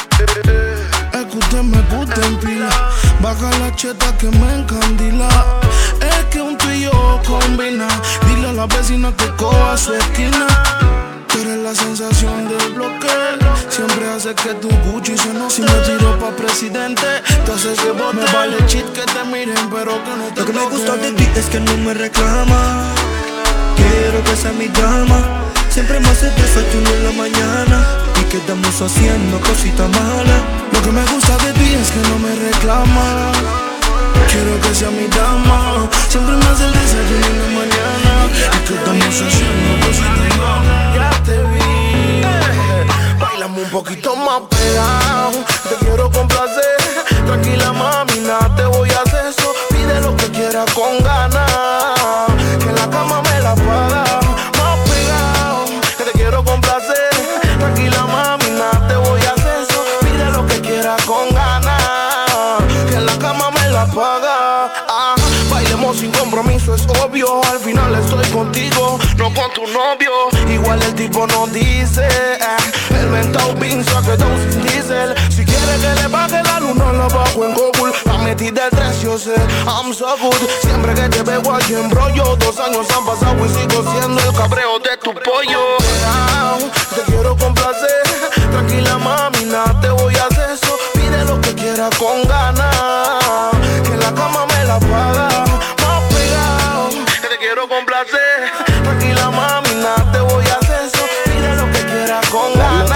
Es que usted me gusta en pila. Baja la cheta que me encandila. Es que un tú y yo combina. Dile las vecinas que coja su esquina. Tú eres la sensación del bloque. Siempre haces que tu Gucci se no. Si me tiro pa' presidente, tú haces que vote. Me vale cheat que te miren, pero que no te Lo que me gusta de ti es que no me reclama. Quiero que sea mi dama. Siempre me hace desayuno en la mañana y quedamos haciendo cositas malas. Lo que me gusta de ti es que no me reclama. Quiero que sea mi dama. Siempre me hace el desayuno en la mañana y quedamos haciendo cositas malas. Ya te vi, bailame un poquito más pegado. Te quiero complacer. Tranquila mami, nada te voy a hacer eso. Pide lo que quieras con ganas, que en la cama me la paga. Más pegado, que te quiero complacer. Tranquila mami, nada te voy a hacer eso. Pide lo que quieras con ganas, que en la cama me la paga. Bailemos sin compromiso, es obvio. Al final estoy contigo, no con tu novio. Igual el tipo nos dice, el mentao pinza que down sin diesel. Si quiere que le baje la luna, la bajo en Google. La metí del 3, yo sé, I'm so good. Siempre que te veo aquí en brollo. 2 años han pasado y sigo siendo el cabreo de tu pollo. Te quiero complacer. Tranquila mami, nada te voy a hacer eso. Pide lo que quieras con ganas, que en la cama me la paga. Más pegado, que te quiero complacer. Tranquila mami, nada te voy a hacer eso. Pide lo que quieras con ganas.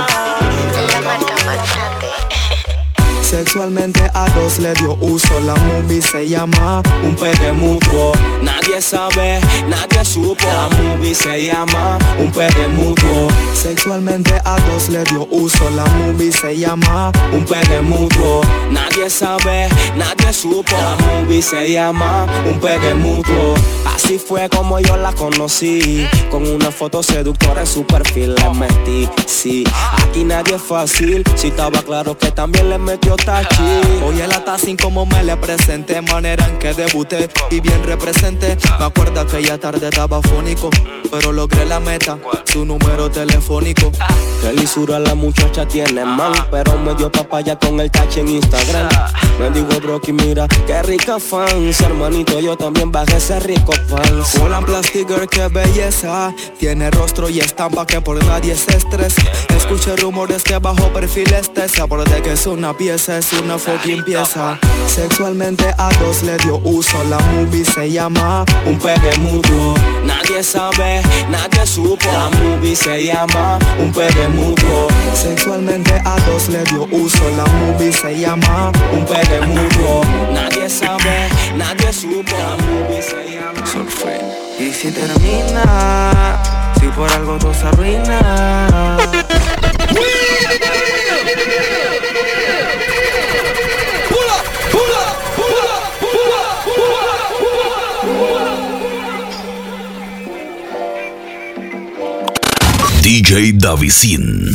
La marca más grande. Sexualmente a 2 le dio uso. La movie se llama Un Pegue Mutuo. Nadie sabe, nadie supo. La movie se llama Un Pegue Mutuo. Sexualmente a 2 le dio uso. La movie se llama Un Pegue Mutuo. Nadie sabe, nadie supo. La movie se llama Un Pegue Mutuo. Así fue como yo la conocí, con una foto seductora en su perfil le metí. Sí, aquí nadie es fácil. Si estaba claro que también le metió tachi. Hoy el sin como me le presenté, manera en que debuté y bien representé. Me acuerdo que ya tarde estaba fónico, pero logré la meta, su número telefónico. Qué lisura la muchacha tiene, man, pero me dio papaya con el tachi en Instagram. Me dijo Brocky, mira, qué rica fans, hermanito, yo también bajé ese rico fans. Volan Plastic Girl, qué belleza, tiene rostro y estampa que por nadie se estresa. Escuché rumores que bajo perfil se de que es una pieza, es una fucking pieza. Sexualmente a 2 le dio uso. La movie se llama Un Pegue Mutuo. Nadie sabe, nadie supo. La movie se llama Un Pegue Mutuo. Sexualmente a 2 le dio uso. La movie se llama Un Pegue Mutuo. Nadie sabe, nadie supo. La movie se llama Surfing. Y si termina, si por algo todo se arruina. DJ Davicin.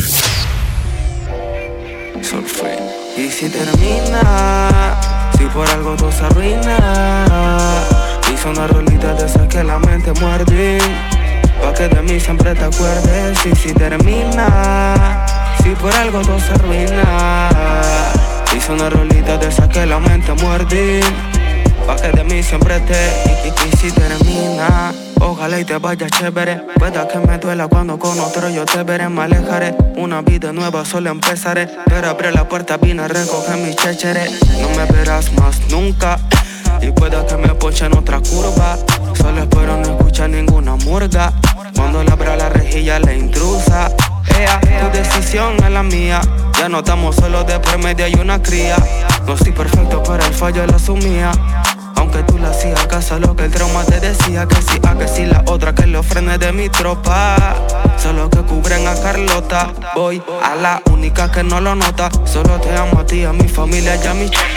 Surfing. Y si termina, si por algo todo se arruina. Hice una rolita de esas que la mente muerde, pa' que de mí siempre te acuerdes. Y si termina, si por algo todo se arruina. Hice una rolita de esas que la mente muerde, pa' que de mí siempre te. Y si termina, ojalá y te vaya chévere. Pueda que me duela cuando con otro yo te veré. Me alejaré, una vida nueva solo empezaré. Pero abre la puerta, vine a recoger mis chécheres. No me verás más nunca, y pueda que me ponche en otra curva. Solo espero no escuchar ninguna murga cuando le abra la rejilla la intrusa. Tu decisión es la mía. Ya no estamos solos, de por medio hay una cría. No estoy perfecto, pero el fallo lo asumía. Aunque tú le hacías caso a lo que el trauma te decía. Que sí, la otra que lo frene de mi tropa. Solo que cubren a Carlota. Voy a la única que no lo nota. Solo te amo a ti, a mi familia y a mi chica.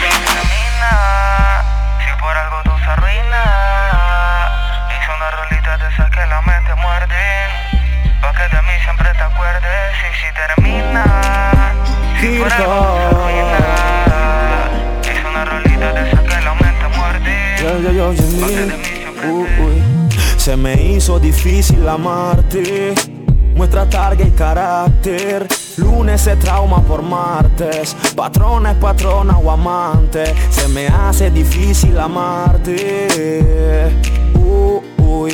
Si por algo tú se arruina. Hice una rolita de esas que la mente muerde, pa' que de mí siempre te acuerdes. Y si termina, si por algo tú se arruina. Hice una rolita de esas que la mente muerde. Se me hizo difícil amarte, muestra targa y carácter. Lunes se trauma por martes, patrona es patrona o amante. Se me hace difícil amarte. No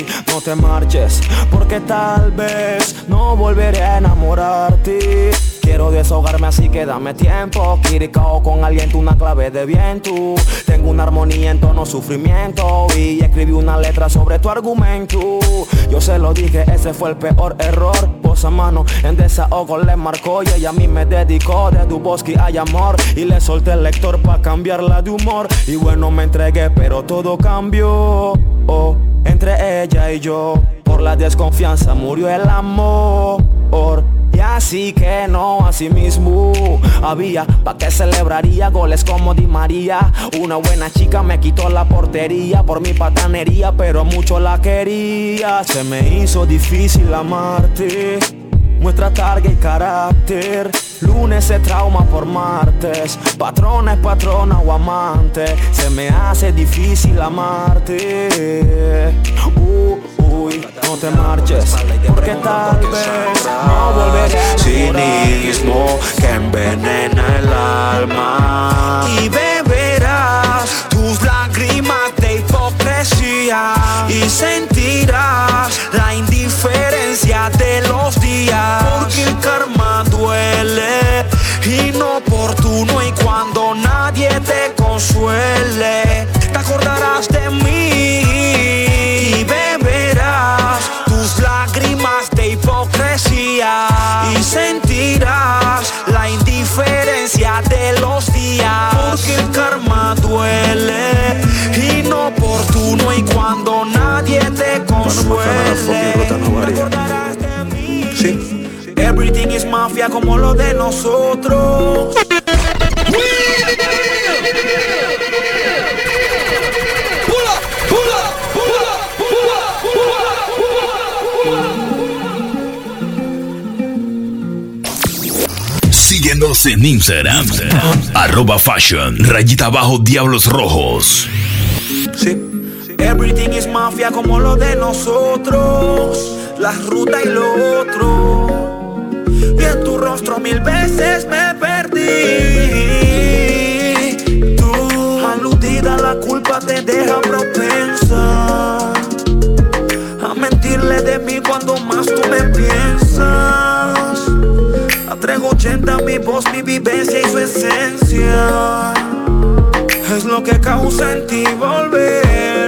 te marches, porque tal vez no volveré a enamorarte. Quiero desahogarme, así que dame tiempo. Quiricao con aliento, una clave de viento. Tengo una armonía en tono sufrimiento y escribí una letra sobre tu argumento. Yo se lo dije, ese fue el peor error. Voz a mano en desahogo le marcó y ella a mí me dedicó. De Duboski hay amor y le solté el lector pa' cambiarla de humor. Y bueno, me entregué, pero todo cambió. Entre ella y yo, por la desconfianza murió el amor. Y así que no, así mismo había pa' que celebraría goles como Di María. Una buena chica me quitó la portería por mi patanería, pero mucho la quería. Se me hizo difícil amarte, muestra targa y carácter. Lunes se trauma por martes, patrona es patrona o amante. Se me hace difícil amarte. Uy, no te marches, porque tal vez no volveré a cinismo que envenena el alma. Y beberás tus lágrimas de hipocresía y sentirás la indiferencia de los días. Porque el karma duele, inoportuno, y cuando nadie te consuele, te acordarás de mí y beberás tus lágrimas de hipocresía y sentirás la indiferencia de los días. Porque el karma duele, inoportuno, y cuando nadie te consuele, te acordarás de mí. Sí. Everything is mafia como lo de nosotros. Síguenos en Instagram, @fashion, _diablos rojos. Sí. Everything is mafia como lo de nosotros. La ruta y lo otro. Y en tu rostro 1000 veces me perdí. Tú, aludida, la culpa te deja propensa a mentirle de mí cuando más tú me piensas. A 380 mi voz, mi vivencia y su esencia es lo que causa en ti volver,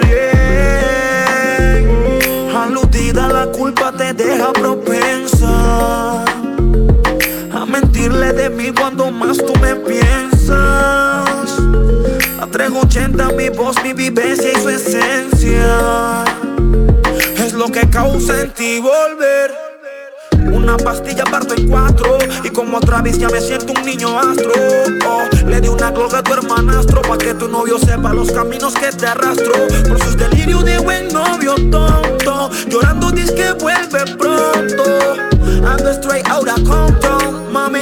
yeah. Aludida, la culpa te deja propensa a mentirle de mí cuando más tú me piensas. A 380 mi voz, mi vivencia y su esencia es lo que causa en ti volver. Una pastilla parto en 4 y como otra vez ya me siento un niño astro. Le di una gloga a tu hermanastro pa' que tu novio sepa los caminos que te arrastro. Por sus delirios de buen novio tonto, llorando dice que vuelve pronto. Ando straight out of Compton, mami.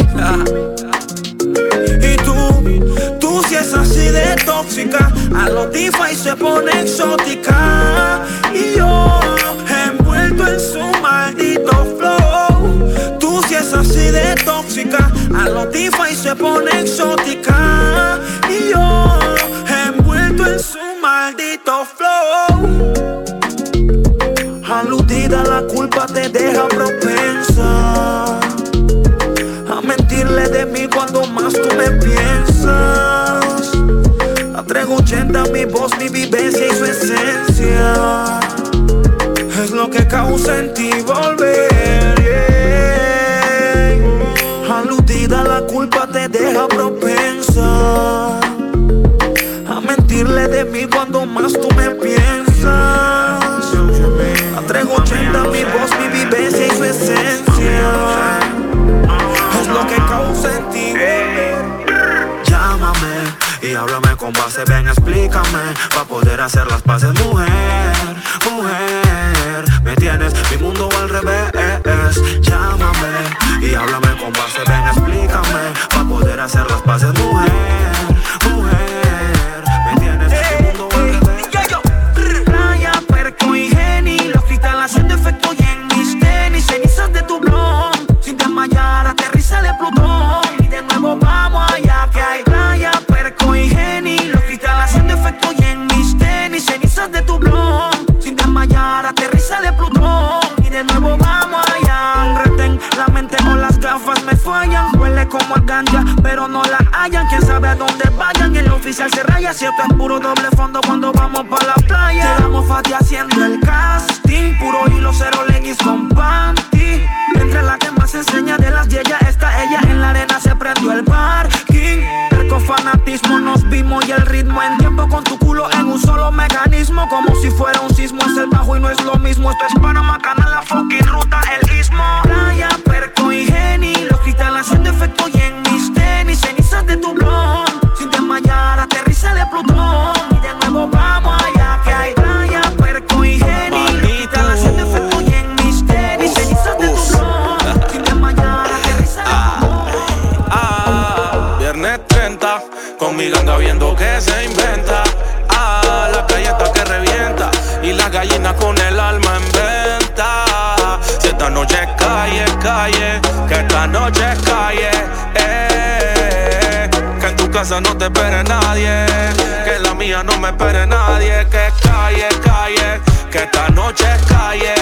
Y tú si es así de tóxica, a los DeFi se pone exótica. Y yo envuelto en su maldito flow. Tú si es así de tóxica, a los DeFi se pone exótica. Y yo envuelto en su maldito flow. Aludida, la culpa te deja propensa a mentirle de mí cuando más tú me piensas. A 380 mi voz, mi vivencia y su esencia es lo que causa en ti volver, yeah. Aludida, la culpa te deja propensa a mentirle de mí cuando más tú me piensas. A 380 mi voz, mi vivencia y su esencia es lo que causa en ti volver. Llámame y háblame con base, ven, explícame, pa' poder hacer las paces, mujer, mujer. Me tienes mi mundo al revés. Llámame y háblame con base, ven, explícame, pa' poder hacer las paces, mujer, mujer. Me tienes mi mundo al revés. Playa, Perco y Geni, los cristales haciendo efecto y en mis tenis, cenizas de tu blog. Sin desmayar, aterriza de Plutón y de nuevo vamos allá que hay playa, Perco y Geni, los cristales haciendo efecto y en mis tenis, cenizas de tu blog. desmayar, aterriza de Plutón y de nuevo vamos allá. Retén la mente con las gafas me fallan. Huele como a ganja, pero no la hallan. Quién sabe a dónde vayan. Y el oficial se raya, cierto es puro doble fondo cuando vamos pa' la playa. Llegamos Fati haciendo el casting, puro hilo, cero leggings con panty. Entre la que más enseña de las yeyas está ella. En la arena se prendió el parking. Con fanatismo nos vimos y el ritmo en tiempo con tu culo en un solo mecanismo. Como si fuera un sismo, es el bajo y no es lo mismo. Esto es Panamá, Canal, la fucking ruta, el istmo. Playa, Perco y Geni, los cristales haciendo efecto y en mis tenis. Cenizas de tu blon, sin desmayar, aterriza de Plutón y de nuevo vamos allá. Que hay playa, Perco y Geni, los cristales haciendo efecto y en mis tenis. Cenizas de tu blon, sin desmayar, aterriza de Plutón. Viernes 30, con mi ganga viendo que se inventa. La calle está que revienta y las gallinas con el alma en venta. Si esta noche es calle, calle, que esta noche es calle, que en tu casa no te espere nadie, que en la mía no me espere nadie. Que es calle, calle, que esta noche es calle,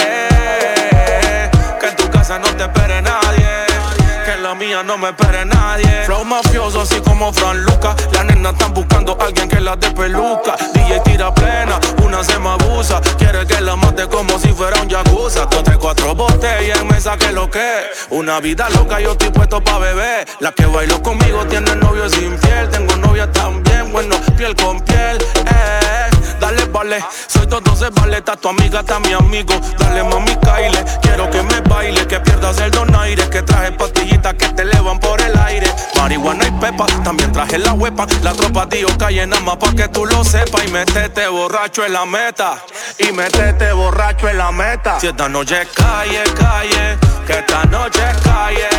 que en tu casa no te espere nadie, que en la mía no me espere nadie. Flow mafioso así como Fran Luca. Las nenas están buscando a alguien que las dé peluca. DJ tira plena, una se me abusa. Quiere que la mate como si fuera un yakuza. 4 botellas en mesa que lo que. Una vida loca, yo estoy puesto pa' beber. La que bailó conmigo tiene novio es infiel. Tengo novia también, bueno, piel con piel, Dale, vale, soy todo se vale. Está tu amiga, está mi amigo. Dale, mami, caile. Quiero que me baile, que pierdas el donaire. Que traje pastillitas que te elevan por el aire. Marihuana y pepa, también traje la huepa. La tropa tío calle nada más pa' que tú lo sepas. Y métete borracho en la meta. Y métete borracho en la meta. Si esta noche es calle, calle, que esta noche es calle,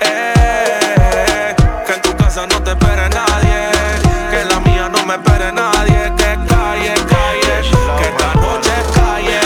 que en tu casa no te espere nadie, que en la mía no me espere nadie. Que es calle, calle, que esta noche es calle,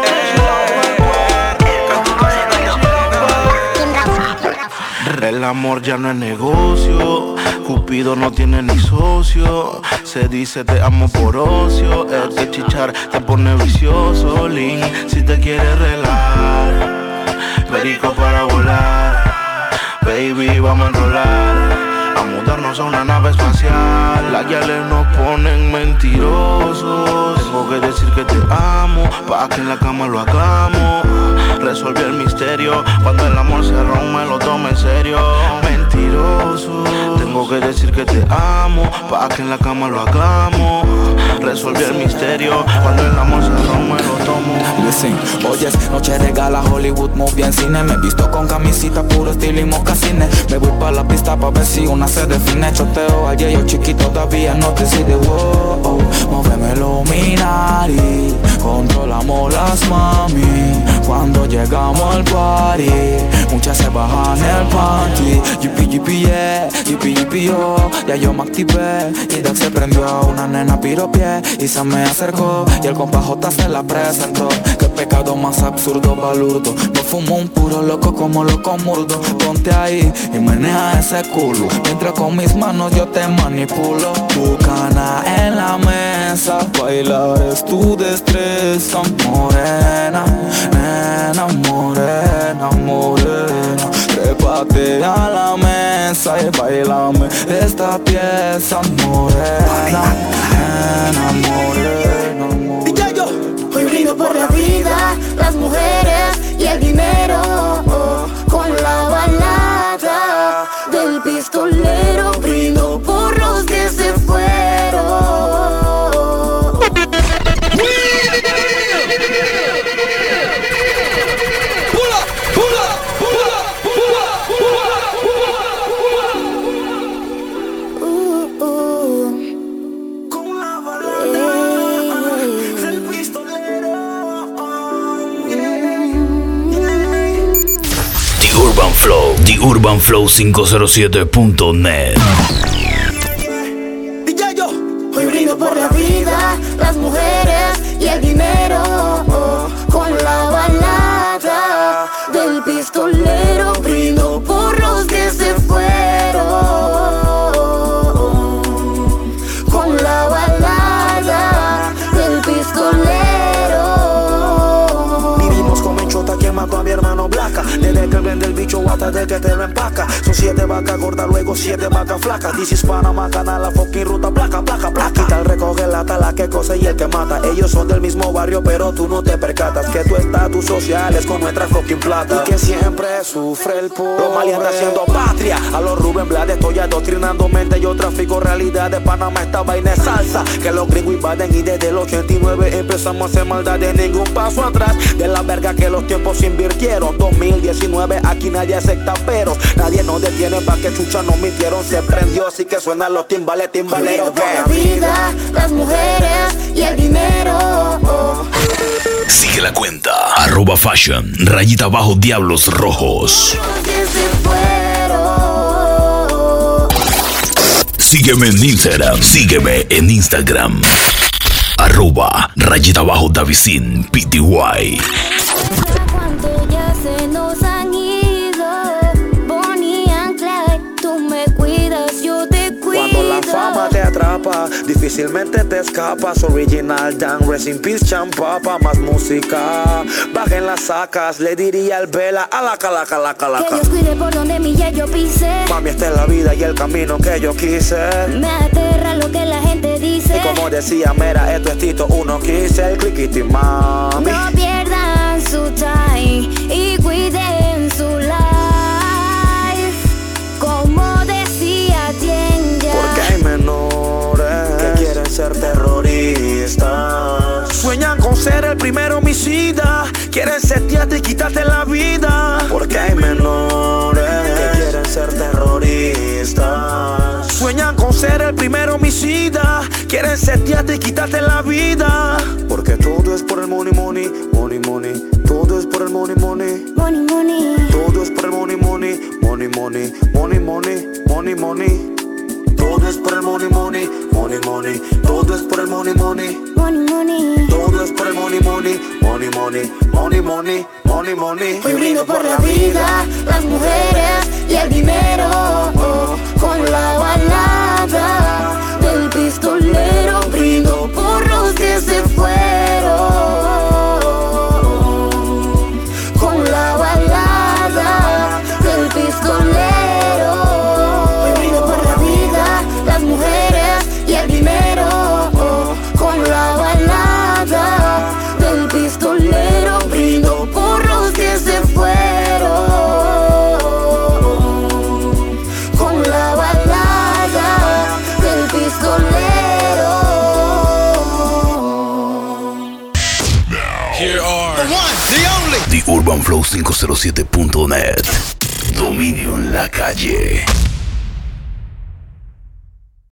que en tu casa no te espere nadie. El amor ya no es negocio, Cupido no tiene ni socio. Se dice te amo por ocio, el que chichar te pone vicioso. Lin, si te quieres relajar, perico para volar. Baby, vamos a enrolar, a mudarnos a una nave espacial. Las guiales nos ponen mentirosos. Tengo que decir que te amo, pa' que en la cama lo hagamos. Resolví el misterio, cuando el amor se rompe lo tomo en serio. Mentiroso, tengo que decir que te amo, pa' que en la cama lo hagamos. Resolví el misterio, cuando el amor se rompe lo tomo. Listen, hoy es noche de gala, Hollywood movie en cine. Me visto con camisita, puro estilo y mocasines. Me voy pa' la pista pa' ver si una se define. Choteo ayer yo chiquito todavía no decide. Wow, móveme luminari, controlamos las mami. Cuando llegamos al party, muchas se bajan el panty. Yippee, yippee, yeah, yippee, yippee, yo. Ya yo me activé y Dax se prendió a una nena piropié. Y se me acercó y el compa J se la presentó. Qué pecado más absurdo, balurdo. No fumo un puro loco como loco murdo. Ponte ahí y menea ese culo, mientras con mis manos yo te manipulo. Tu cana en la mesa, bailar es tu destreza. Morena, nena, morena, morena. Trépate a la mesa y bailame esta pieza. Morena, nena, morena, morena. Hoy brindo por la vida, las mujeres y el dinero. Con la balada del pistolero brindo por los que se fueron. Con la balada del pistolero. The Urban Flow, TheUrbanFlow507.net. Hoy brindo por la vida, las mujeres y el dinero. Con la balada del pistolero brindo por los que se fueron. Con la balada del pistolero. dicho hasta de que te lo empaca. Son 7 vacas gordas, luego 7 vacas flacas. This is Panama Canal, la fucking ruta, placa, placa, placa. Aquí tal recoge lata, la que cosa y el que mata. Ellos son del mismo barrio, pero tú no te percatas que tu estatus social es con nuestra fucking plata. Y que siempre sufre el pobre. Los malientes haciendo patria. A los Rubén Blades estoy adoctrinando mente. Yo trafico realidad de Panamá, esta vaina es salsa. Que los gringos invaden y desde el 89 empezamos a hacer maldad de ningún paso atrás. De la verga que los tiempos se invirtieron. 2019 aquí nadie acepta peros. Nadie nos detiene pa' que chucha nos mintieron. Se prendió así que suenan los timbales, timbaleros. Por la vida, las mujeres y el dinero. Sigue la cuenta @fashion _diablos rojos. Sígueme en Instagram. Sígueme en Instagram. @davicin pty. ¿Cuánto ya se nos han ido? Bonnie and Clyde, tú me cuidas, yo te cuido. Cuando la fama te atrapa, difícilmente te escapas. Original Dan, rest in peace, champapa. Más música, bajen las sacas. Le diría al Vela, a la calaca, la calaca. Que Dios cuide por donde mi ya yo pise. Mami, esta es la vida y el camino que yo quise. Me aterra lo que la gente dice. Y como decía Mera, esto es Tito 115, el cliquiti, mami. No pierdan su time y cuiden su life. Como decía Tienja. Porque hay menores que quieren ser terroristas. Sueñan con ser el primer homicida. Quieren setearte y quitarte la vida. Porque hay menores que quieren ser terroristas. Sueñan con ser el primer homicida. Quieren setearte y quitarte la vida. Porque todo es por el money, money, money, money. Todo es por el money, money, money, money. Todo es por el money, money, money, money, money, money, money, money. Todo es por el money, money, money, money. Todo es por el money, money, money, money. Todo es por el money, money, money, money, money, money, money, money. Hoy brindo por la vida, las mujeres y el dinero. Con la balada del pistolero brindo por los que se fueron. Con la balada del pistolero. Hoy brindo por la vida, las mujeres y el dinero. Con la balada del pistolero brindo por los que se fueron. Con la balada del pistolero. Here are the one, the only, the urbanflow507.net. Dominio en la calle.